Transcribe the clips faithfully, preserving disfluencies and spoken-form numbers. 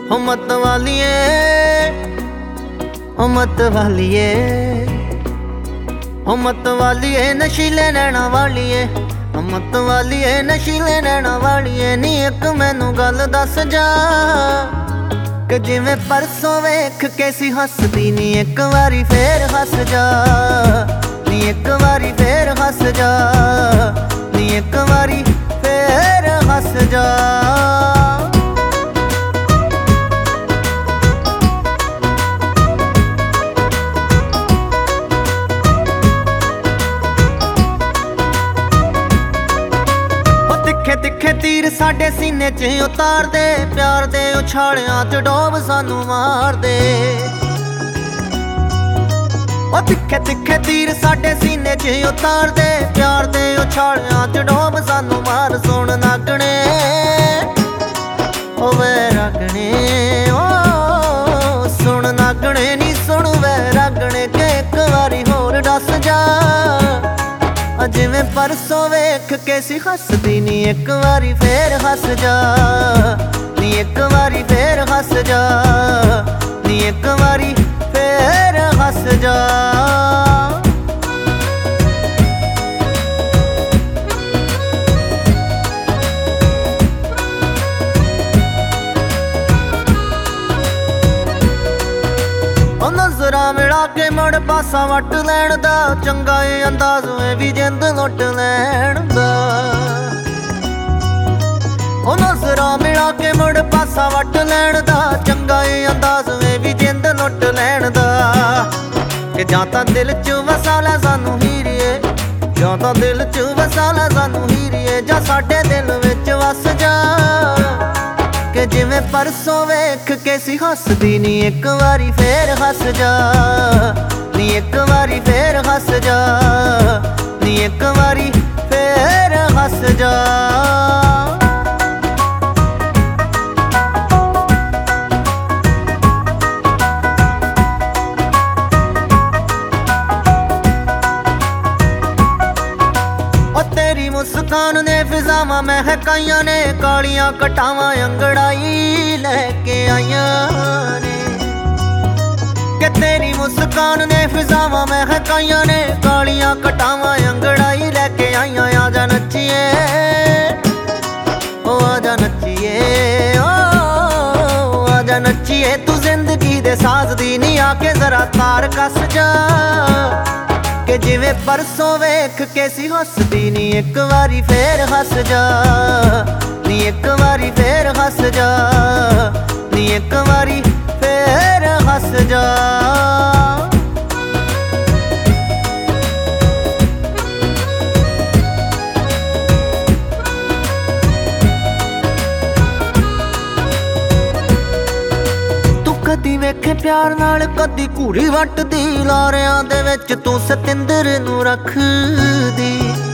हो मत वालिए, हो मत वालिए, हो मत वालिए नशीले नैना वालिए, हो मत वालिए नशीले नैना वालिए। नी एक मैनू गल दस जा कि जिवें परसों वेख के सी हसदी, नी एक वारी फेर हस जा, नी एक वारी फेर हस जा, नी एक वारी फेर हस जा। तिखे तिखे तीर साडे सीने च उतार दे, प्यार दे उछालियां च डोब सानू मार दे। ओ तिखे तिखे तीर साडे सीने च उतार दे, प्यार दे उछालियां च डोब सानू मार। सुन नागणे ओ वैरागणे, ओ सुन नागणे नी सुन वैरागणे, के एक वारी होर दस जा जिवें परसों वेख के सी हसदी, नी एक वारी फेर हस जा, नी एक वारी फेर हस जा, नी एक वारी फेर हस जा। नज़रां मिला के मुड़ पासा वट लैण दा, चंगा ए अंदाज में भी जिंद लुट लैण दा। ओ नज़रां मिला के मुड़ पासा वट लैण दा, चंगा ए अंदाज में भी जिंद लुट लैण दा। कि जां तां दिल च वसा लै सानू हीरिए, जां तां दिल च वसा लै सानू हीरिए, जां साडे दिल विच वस जा कि जिवें परसों वेख के सी हसदी, नी एक वारी फेर हस जा, नी एक वारी फेर हस जा, नी एक वारी फेर हस जा। तेरी मुस्कान ने फिजावां महकाइयां ने, कालियां कटावां अंगड़ाई लैके आइयां ने। कि तेरी मुस्कान ने फिजावां महकाइयां ने, कालियां कटावां अंगड़ाई लैके आइयां। आजा नच्चिए ओ आजा नच्चिए, ओ आजा नच्चिए तू जिंदगी दे साज दी, नी आके जरा तार कस जा कि जिवें परसों वेख के सी हसदी, नी एक वारी फेर हस जा, नी एक वारी फेर हस जा, नी एक वारी फेर हस जा। कदी वेखे प्यार नाल कदी घूरी वटदी, लारियां दे विच तू सतिंदर नू रखदी।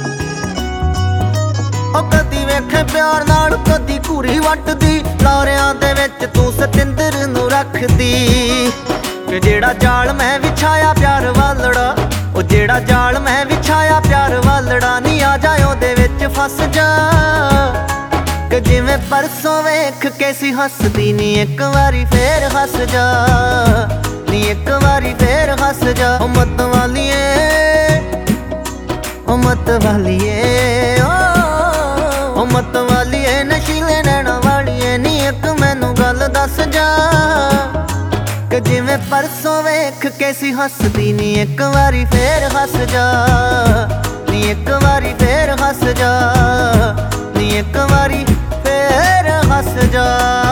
ओ कदी वेखे प्यार नाल कदी घूरी वटदी, लारियां दे विच तू सतिंदर नू रखदी। कि जेड़ा जाल मैं विछाया प्यार वालड़ा, ओ जेड़ा जाल मैं विछाया प्यार वालड़ा, नी आ जा ओहदे विच फस जा कि जिवें परसों वेख के सी हसदी, नी एक वारी फेर हस जा, नी एक वारी फेर हस जा। ओ मत वालिए, ओ मत वालिए, ओ मत वालिए नशीले नैना वालिए। नी एक मैनू गल दस जा कि जिवें परसों वेख के सी हसदी, नी एक वारी फेर हस जा, नी एक वारी फेर हस जा, नी एक वारी फेर हस जा।